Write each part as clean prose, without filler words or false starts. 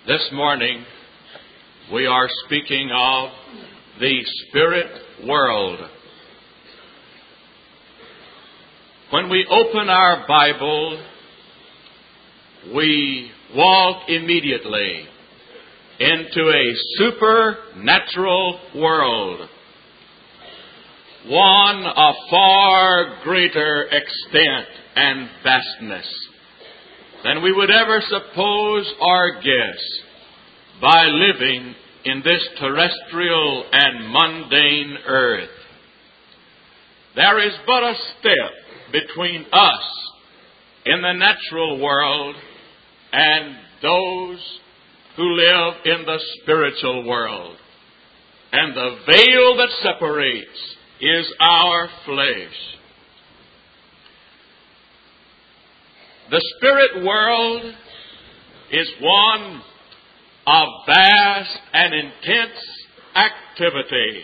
This morning, we are speaking of the spirit world. When we open our Bible, we walk immediately into a supernatural world, one of far greater extent and vastness than we would ever suppose or guess by living in this terrestrial and mundane earth. There is but a step between us in the natural world and those who live in the spiritual world. And the veil that separates is our flesh. The spirit world is one of vast and intense activity.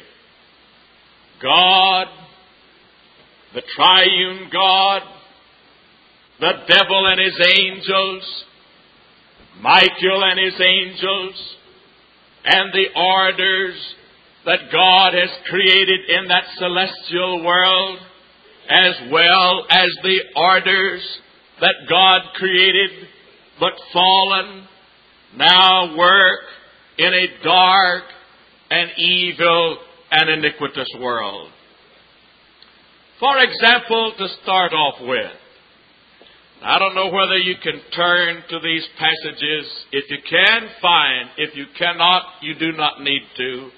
God, the triune God, the devil and his angels, Michael and his angels, and the orders that God has created in that celestial world, as well as the orders that God created but fallen, now work in a dark and evil and iniquitous world. For example, to start off with, I don't know whether you can turn to these passages. If you can, fine. If you cannot, you do not need to.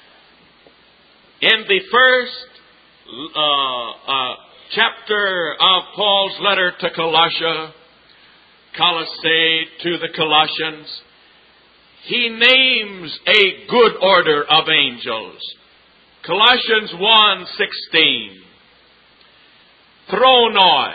In the first chapter of Paul's letter to Colossae, to the Colossians, he names a good order of angels. Colossians 1:16. Thronoi,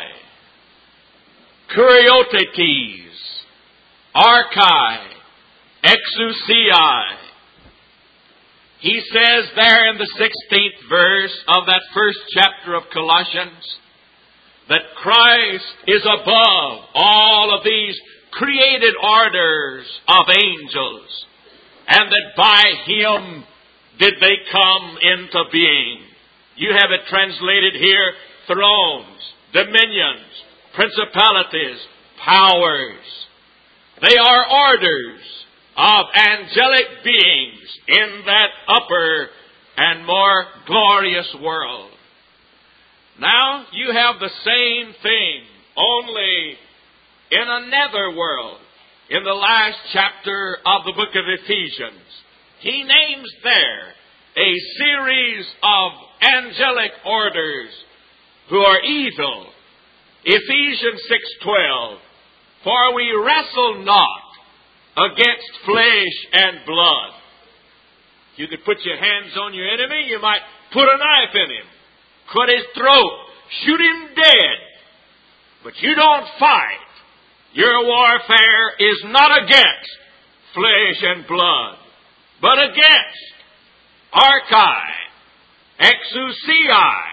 Kuriotetes, Archai, Exousiai. He says there in the 16th verse of that first chapter of Colossians that Christ is above all of these created orders of angels, and that by Him did they come into being. You have it translated here, thrones, dominions, principalities, powers. They are orders of angelic beings in that upper and more glorious world. Now you have the same thing, only in another world. In the last chapter of the book of Ephesians, he names there a series of angelic orders who are evil. Ephesians 6:12, for we wrestle not against flesh and blood. You could put your hands on your enemy, you might put a knife in him, cut his throat, shoot him dead. But you don't fight. Your warfare is not against flesh and blood, but against Archai, Exousiai,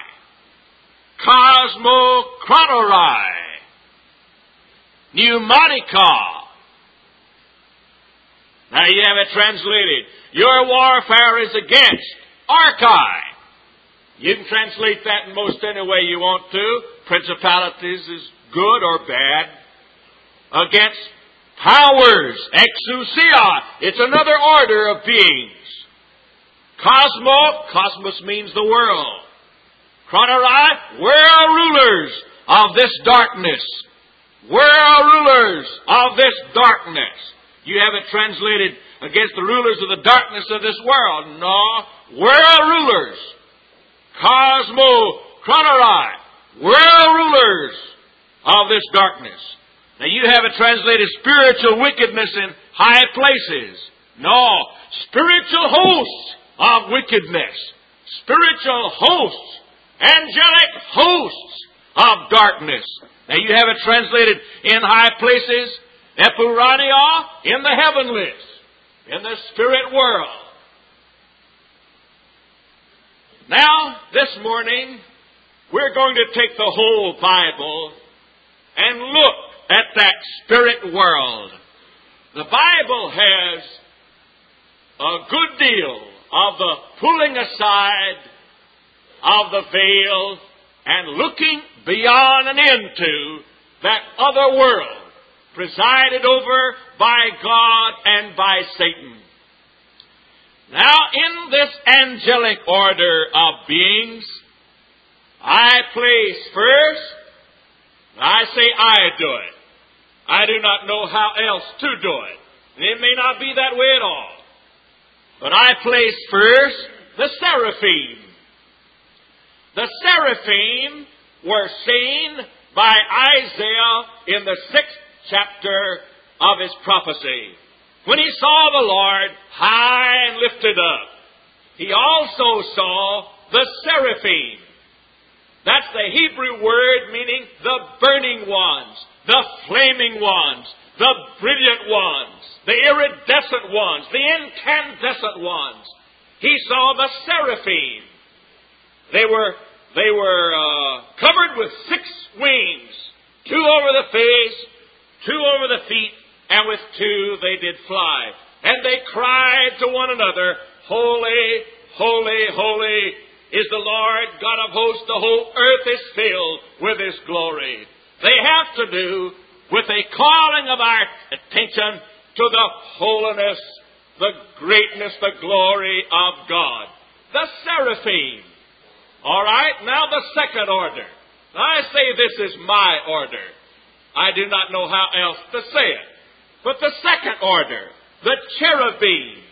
Cosmocrotorai, Pneumatica. Now you have it translated. Your warfare is against Archai. You can translate that in most any way you want to. Principalities is good or bad. Against powers, Exousia. It's another order of beings. Cosmos means the world. Crotorai, world rulers of this darkness. World rulers of this darkness. You have it translated against the rulers of the darkness of this world. No, world rulers. Cosmocrotorai, world rulers of this darkness. Now you have it translated spiritual wickedness in high places. No, spiritual hosts of wickedness. Spiritual hosts. Angelic hosts of darkness. Now you have it translated in high places. Epurania, in the heavenlies. In the spirit world. Now, this morning, we're going to take the whole Bible and look at that spirit world. The Bible has a good deal of the pulling aside of the veil and looking beyond and into that other world presided over by God and by Satan. Now, in this angelic order of beings, I place first, I say I do it. I do not know how else to do it. And it may not be that way at all. But I place first the seraphim. The seraphim were seen by Isaiah in the 6th chapter of his prophecy. When he saw the Lord high and lifted up, he also saw the seraphim. That's the Hebrew word meaning the burning ones, the flaming ones, the brilliant ones, the iridescent ones, the incandescent ones. He saw the seraphim. They were covered with 6 wings, 2 over the face, 2 over the feet, and with 2 they did fly. And they cried to one another, Holy, holy, holy is the Lord God of hosts. The whole earth is filled with His glory. They have to do with a calling of our attention to the holiness, the greatness, the glory of God. The seraphim. All right, now the second order. I say this is my order. I do not know how else to say it. But the second order, the cherubim.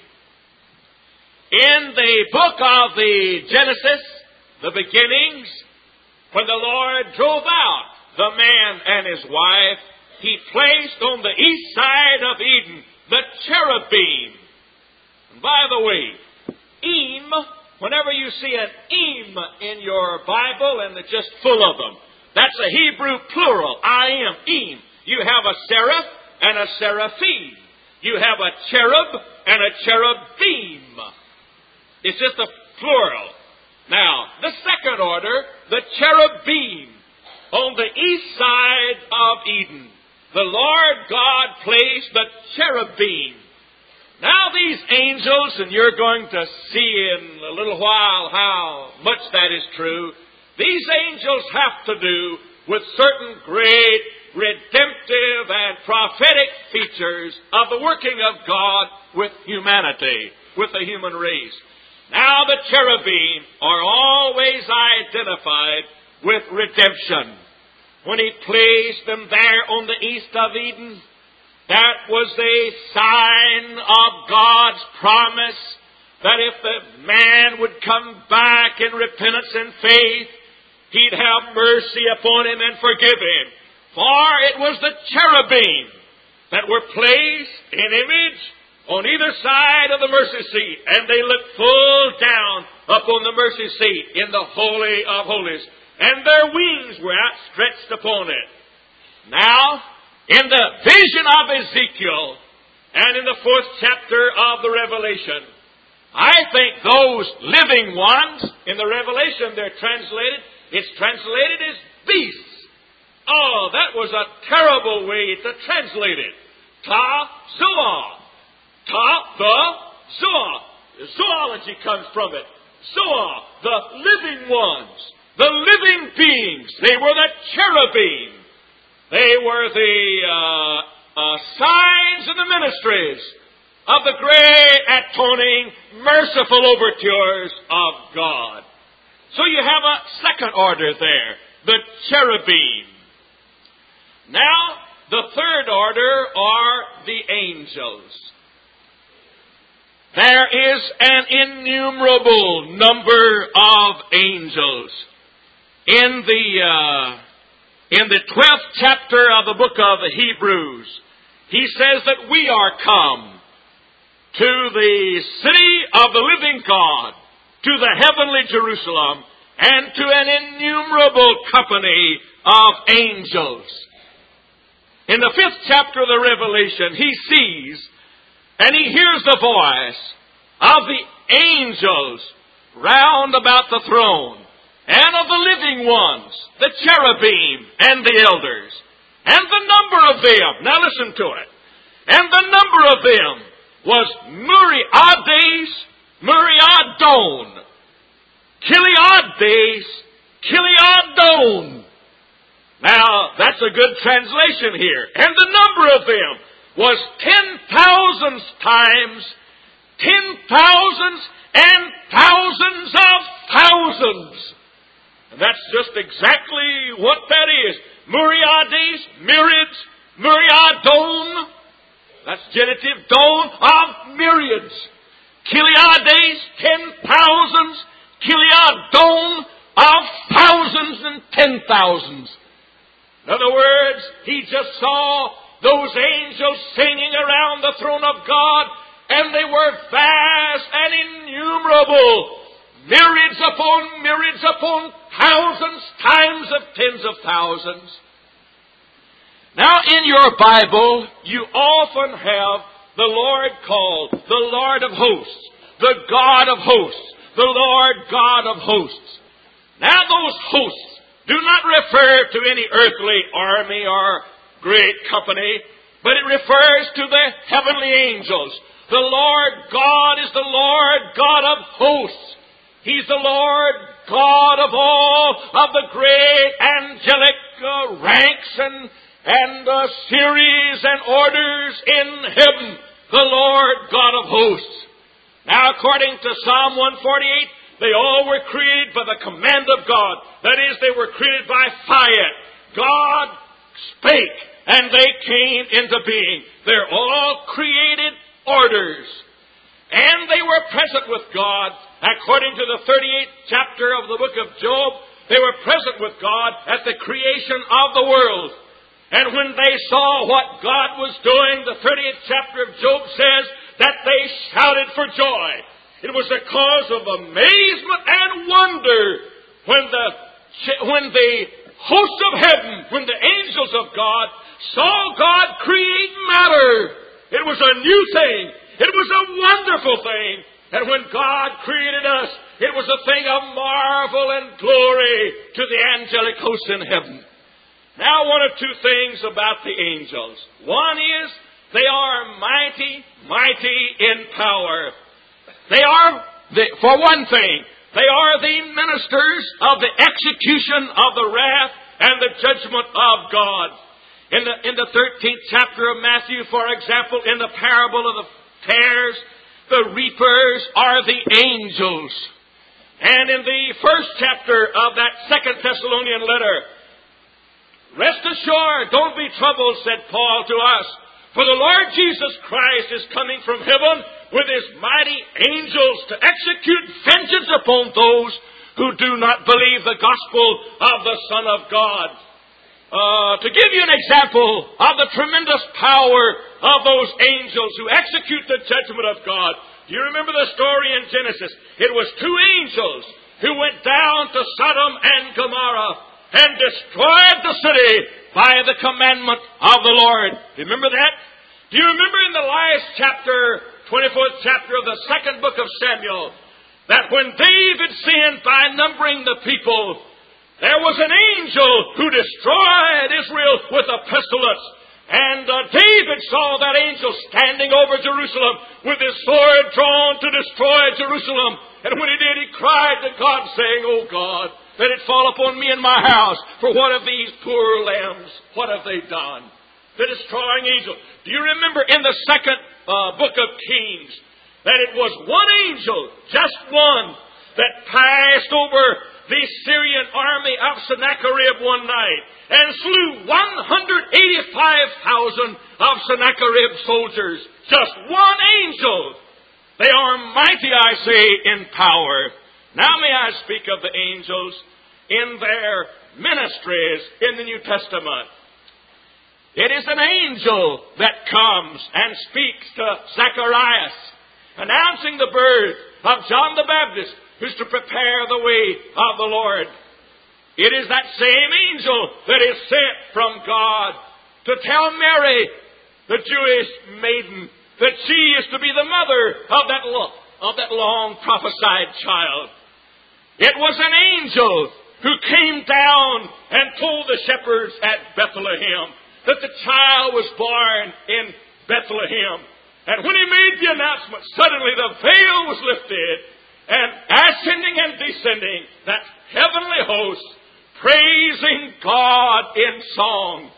In the book of the Genesis, the beginnings, when the Lord drove out the man and his wife, He placed on the east side of Eden the cherubim. And by the way, whenever you see an in your Bible, and it's just full of them, that's a Hebrew plural, I-M, You have a seraph and a seraphim. You have a cherub and a cherubim. It's just a plural. Now, the second order, the cherubim, on the east side of Eden. The Lord God placed the cherubim. Now these angels, and you're going to see in a little while how much that is true, these angels have to do with certain great redemptive and prophetic features of the working of God with humanity, with the human race. Now the cherubim are always identified with redemption. When He placed them there on the east of Eden, that was a sign of God's promise that if the man would come back in repentance and faith, He'd have mercy upon him and forgive him. For it was the cherubim that were placed in image on either side of the mercy seat, and they looked full down upon the mercy seat in the Holy of Holies, and their wings were outstretched upon it. Now, in the vision of Ezekiel, and in the 4th chapter of the Revelation, I think those living ones, in the Revelation it's translated as beasts. Oh, that was a terrible way to translate it. Ta-zoah. Ta-the-zoah. Zoology comes from it. Zoah, the living ones, the living beings. They were the cherubim. They were the signs and the ministries of the great atoning, merciful overtures of God. So you have a second order there, the cherubim. Now, the third order are the angels. There is an innumerable number of angels. In the 12th chapter of the book of the Hebrews, he says that we are come to the city of the living God, to the heavenly Jerusalem, and to an innumerable company of angels. In the 5th chapter of the Revelation, he sees and he hears the voice of the angels round about the throne, and of the living ones, the cherubim and the elders, and the number of them. Now listen to it. And the number of them was myriades, myriadon. Kiliades, kiliadon. Now, that's a good translation here. And the number of them was 10,000 times 10,000s and thousands of thousands. And that's just exactly what that is. Myriades, myriads, myriadon. That's genitive don of myriads. Kiliades, 10,000s. Kiliadon of thousands and 10,000s. In other words, he just saw those angels singing around the throne of God, and they were vast and innumerable. Myriads upon thousands, times of tens of thousands. Now in your Bible, you often have the Lord called the Lord of hosts, the God of hosts, the Lord God of hosts. Now those hosts do not refer to any earthly army or great company, but it refers to the heavenly angels. The Lord God is the Lord God of hosts. He's the Lord God of all of the great angelic ranks and series and orders in heaven. The Lord God of hosts. Now, according to Psalm 148, they all were created by the command of God. That is, they were created by fire. God spake, and they came into being. They're all created orders. And they were present with God. According to the 38th chapter of the book of Job, they were present with God at the creation of the world. And when they saw what God was doing, the 38th chapter of Job says that they shouted for joy. It was a cause of amazement and wonder when the hosts of heaven, when the angels of God saw God create matter. It was a new thing. It was a wonderful thing. And when God created us, it was a thing of marvel and glory to the angelic hosts in heaven. Now, one or two things about the angels. One is, they are mighty, mighty in power. They are, for one thing, they are the ministers of the execution of the wrath and the judgment of God. In the 13th chapter of Matthew, for example, in the parable of the tares, the reapers are the angels. And in the first chapter of that 2 Thessalonian letter, rest assured, don't be troubled, said Paul to us, for the Lord Jesus Christ is coming from heaven with His mighty angels to execute vengeance upon those who do not believe the gospel of the Son of God. To give you an example of the tremendous power of those angels who execute the judgment of God, do you remember the story in Genesis? It was two angels who went down to Sodom and Gomorrah and destroyed the city by the commandment of the Lord. Do you remember that? Do you remember in the last chapter, 24th chapter of the second book of Samuel, that when David sinned by numbering the people, there was an angel who destroyed Israel with a pestilence. And David saw that angel standing over Jerusalem with his sword drawn to destroy Jerusalem. And when he did, he cried to God, saying, "Oh God, let it fall upon me and my house, for what of these poor lambs? What have they done?" The destroying angel. Do you remember in the second book of Kings that it was one angel, just one, that passed over the Syrian army of Sennacherib one night and slew 185,000 of Sennacherib soldiers. Just one angel. They are mighty, I say, in power. Now may I speak of the angels in their ministries in the New Testament. It is an angel that comes and speaks to Zacharias, announcing the birth of John the Baptist, who's to prepare the way of the Lord. It is that same angel that is sent from God to tell Mary, the Jewish maiden, that she is to be the mother of that long prophesied child. It was an angel who came down and told the shepherds at Bethlehem that the child was born in Bethlehem. And when he made the announcement, suddenly the veil was lifted, and ascending and descending, that heavenly host, praising God in song.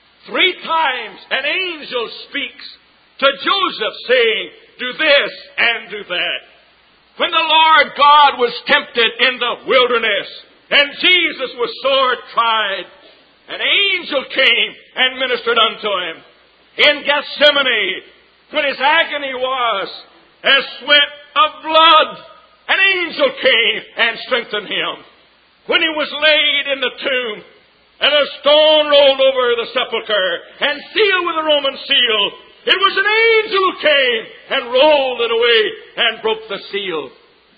3 times an angel speaks to Joseph, saying, do this and do that. When the Lord God was tempted in the wilderness, and Jesus was sore tried, an angel came and ministered unto him. In Gethsemane, when his agony was as sweat of blood, an angel came and strengthened him. When he was laid in the tomb, and a stone rolled over the sepulchre, and sealed with a Roman seal, it was an angel who came and rolled it away and broke the seal.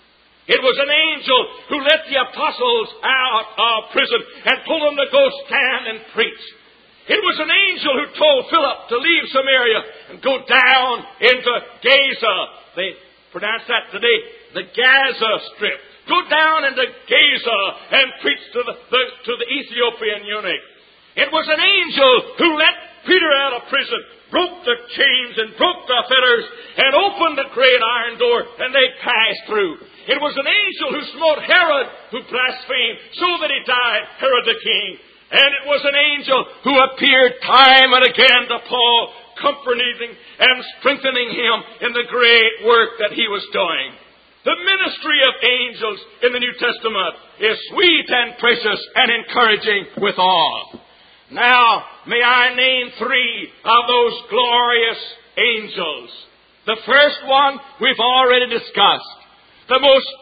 It was an angel who let the apostles out of prison and told them to go stand and preach. It was an angel who told Philip to leave Samaria and go down into Gaza. They pronounce that today, the Gaza Strip. Go down into Gaza and preach to the Ethiopian eunuch. It was an angel who let Peter out of prison, broke the chains and broke the fetters, and opened the great iron door, and they passed through. It was an angel who smote Herod, who blasphemed, so that he died, Herod the king. And it was an angel who appeared time and again to Paul, comforting and strengthening him in the great work that he was doing. The ministry of angels in the New Testament is sweet and precious and encouraging withal. Now, may I name 3 of those glorious angels. The first one we've already discussed. The most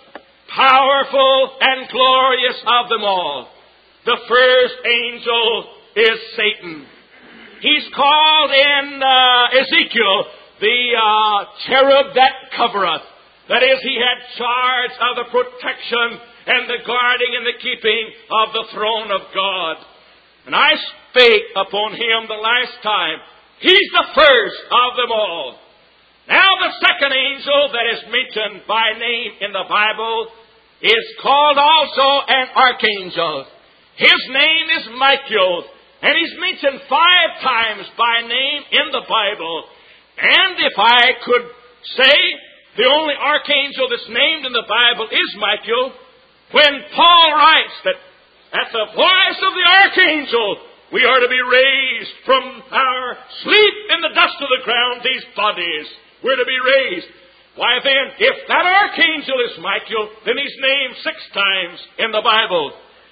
powerful and glorious of them all. The first angel is Satan. He's called in Ezekiel the cherub that covereth. That is, he had charge of the protection and the guarding and the keeping of the throne of God. And I spake upon him the last time. He's the first of them all. Now the second angel that is mentioned by name in the Bible is called also an archangel. His name is Michael, and he's mentioned 5 times by name in the Bible. And if I could say, the only archangel that's named in the Bible is Michael, when Paul writes that at the voice of the archangel, we are to be raised from our sleep in the dust of the ground, these bodies. We're to be raised. Why then, if that archangel is Michael, then he's named 6 times in the Bible.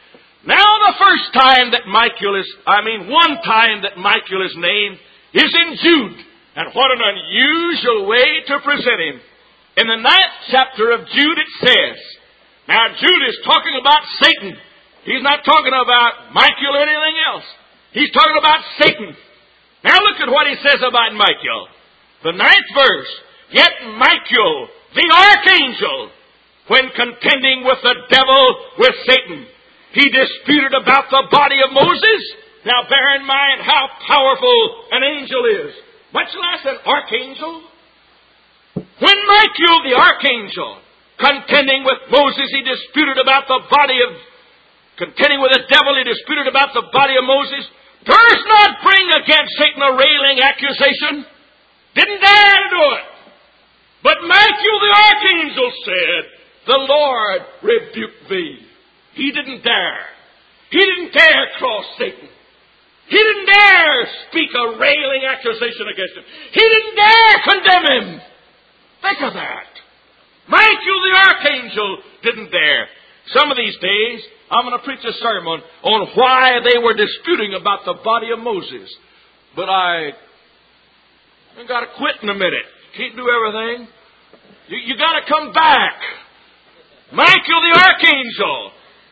Now the first time that one time that Michael is named is in Jude. And what an unusual way to present him. In the 9th chapter of Jude it says, now Jude is talking about Satan. He's not talking about Michael or anything else. He's talking about Satan. Now look at what he says about Michael. The 9th verse, yet Michael, the archangel, when contending with the devil, with Satan, he disputed about the body of Moses. Now bear in mind how powerful an angel is, much less an archangel. When Michael, the archangel, contending with Moses, he disputed about the body of, contending with the devil, he disputed about the body of Moses, durst not bring against Satan a railing accusation. Didn't dare to do it. But Michael the archangel said, the Lord rebuke thee. He didn't dare. He didn't dare cross Satan. He didn't dare speak a railing accusation against him. He didn't dare condemn him. Think of that. Michael the archangel didn't dare. Some of these days, I'm going to preach a sermon on why they were disputing about the body of Moses. But I got to quit in a minute. Can't do everything. You got to come back. Michael the archangel.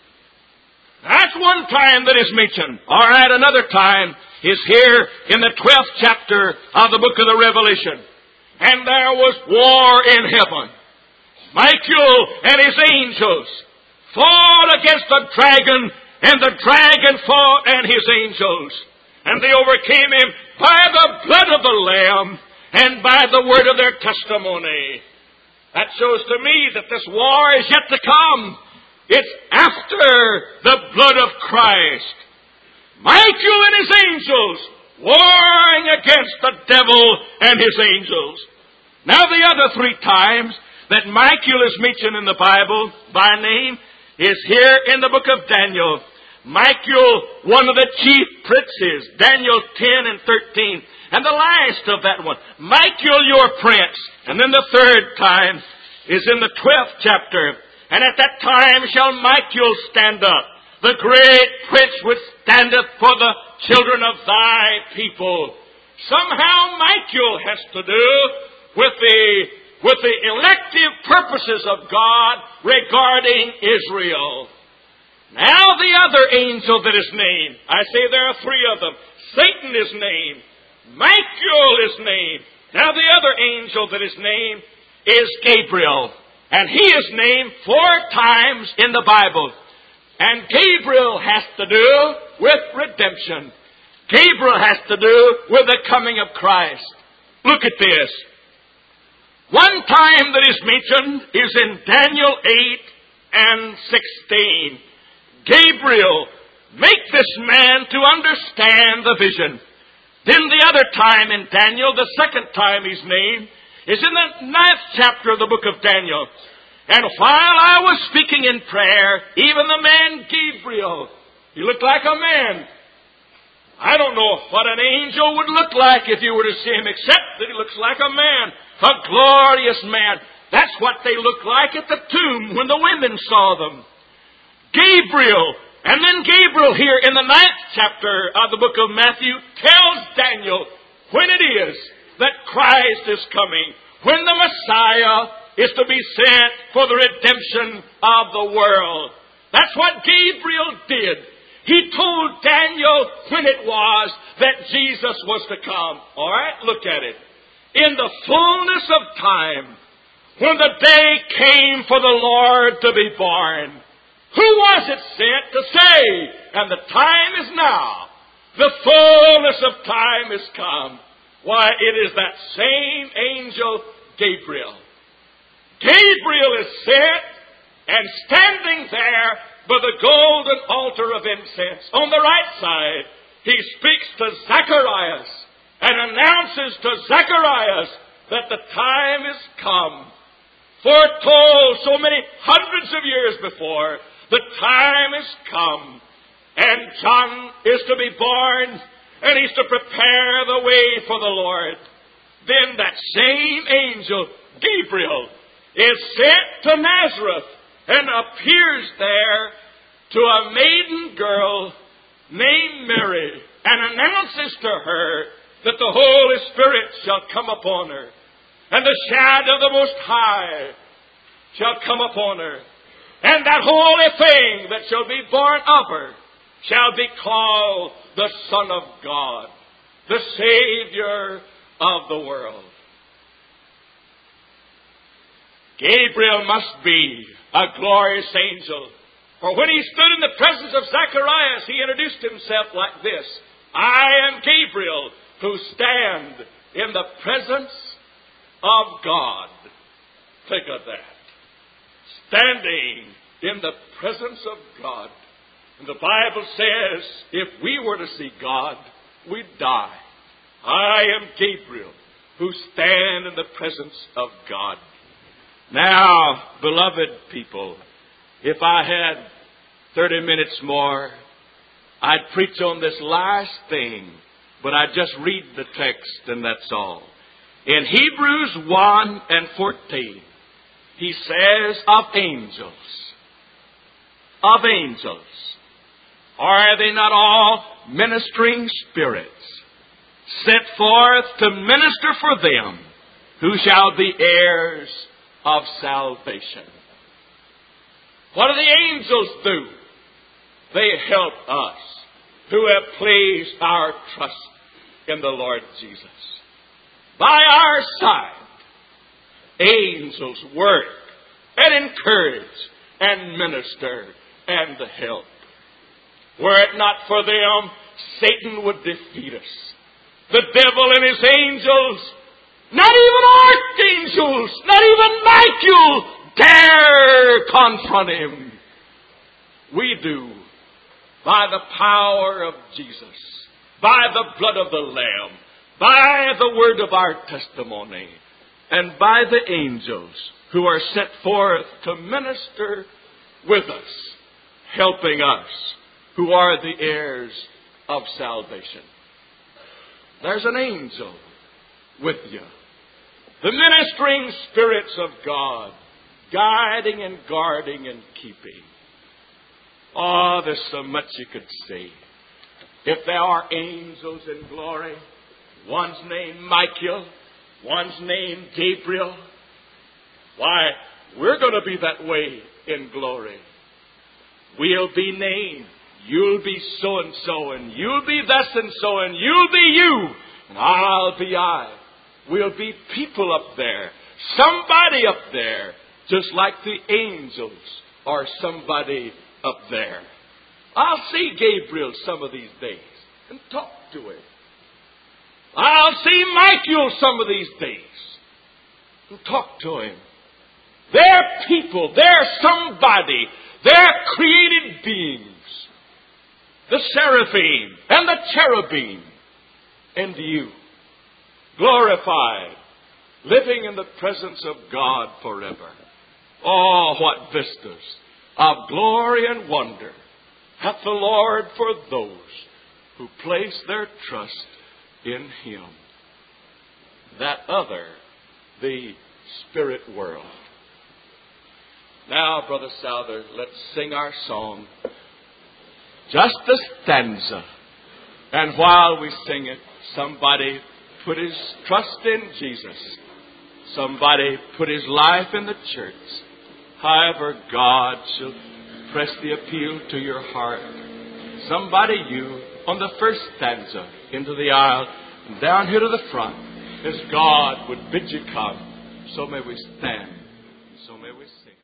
That's one time that is mentioned. All right, another time is here in the 12th chapter of the book of the Revelation. And there was war in heaven. Michael and his angels fought against the dragon, and the dragon fought and his angels. And they overcame him by the blood of the Lamb and by the word of their testimony. That shows to me that this war is yet to come. It's after the blood of Christ. Michael and his angels warring against the devil and his angels. Now the other three times that Michael is mentioned in the Bible by name is here in the book of Daniel. Michael, one of the chief princes, Daniel 10 and 13. And the last of that one, Michael your prince. And then the third time is in the 12th chapter. And at that time shall Michael stand up, the great prince which standeth for the children of thy people. Somehow Michael has to do with the elective purposes of God regarding Israel. Now the other angel that is named, I say there are three of them. Satan is named. Michael is named. Now the other angel that is named is Gabriel. And he is named 4 times in the Bible. And Gabriel has to do with redemption. Gabriel has to do with the coming of Christ. Look at this. One time that is mentioned is in Daniel 8 and 16. Gabriel, make this man to understand the vision. Then the other time in Daniel, the second time he's named, is in the 9th chapter of the book of Daniel. And while I was speaking in prayer, even the man Gabriel, he looked like a man. I don't know what an angel would look like if you were to see him, except that he looks like a man, a glorious man. That's what they looked like at the tomb when the women saw them. Gabriel, and then Gabriel here in the 9th chapter of the book of Matthew tells Daniel when it is that Christ is coming, when the Messiah is to be sent for the redemption of the world. That's what Gabriel did. He told Daniel when it was that Jesus was to come. All right, look at it. In the fullness of time, when the day came for the Lord to be born, who was it sent to say, and the time is now, the fullness of time is come? Why, it is that same angel, Gabriel. Gabriel is sent, and standing there by the golden altar of incense, on the right side, he speaks to Zacharias and announces to Zacharias that the time is come. Foretold so many hundreds of years before, the time is come. And John is to be born, and he's to prepare the way for the Lord. Then that same angel, Gabriel, is sent to Nazareth and appears there to a maiden girl named Mary and announces to her that the Holy Spirit shall come upon her, and the shadow of the Most High shall come upon her, and that holy thing that shall be born of her shall be called the Son of God, the Savior of the world. Gabriel must be a glorious angel. For when he stood in the presence of Zacharias, he introduced himself like this: I am Gabriel, who stand in the presence of God. Think of that. Standing in the presence of God. And the Bible says, if we were to see God, we'd die. I am Gabriel, who stand in the presence of God. Now, beloved people, if I had 30 minutes more, I'd preach on this last thing, but I'd just read the text and that's all. In Hebrews 1 and 14, he says of angels, are they not all ministering spirits, sent forth to minister for them who shall be heirs of salvation? What do the angels do? They help us who have placed our trust in the Lord Jesus. By our side, angels work and encourage and minister and help. Were it not for them, Satan would defeat us. The devil and his angels, not even archangels, not even Michael dare confront him. We do, by the power of Jesus. by the blood of the Lamb, by the word of our testimony, and by the angels who are sent forth to minister with us, helping us who are the heirs of salvation. There's an angel with you. The ministering spirits of God, guiding and guarding and keeping. Oh, there's so much you could say. If there are angels in glory, one's named Michael, one's named Gabriel, why, we're going to be that way in glory. We'll be named. You'll be so-and-so, and you'll be this and so, and you'll be you, and I'll be I. We'll be people up there, somebody up there, just like the angels are somebody up there. I'll see Gabriel some of these days and talk to him. I'll see Michael some of these days and talk to him. They're people. They're somebody. They're created beings. The seraphim and the cherubim. And you, glorified, living in the presence of God forever. Oh, what vistas of glory and wonder hath the Lord for those who place their trust in Him. That other, the spirit world. Now, Brother Souther, let's sing our song. Just a stanza. And while we sing it, somebody put his trust in Jesus. Somebody put his life in the church. However, God shall press the appeal to your heart. Somebody, you, on the first stanza, into the aisle, and down here to the front, as God would bid you come. So may we stand, and so may we sing.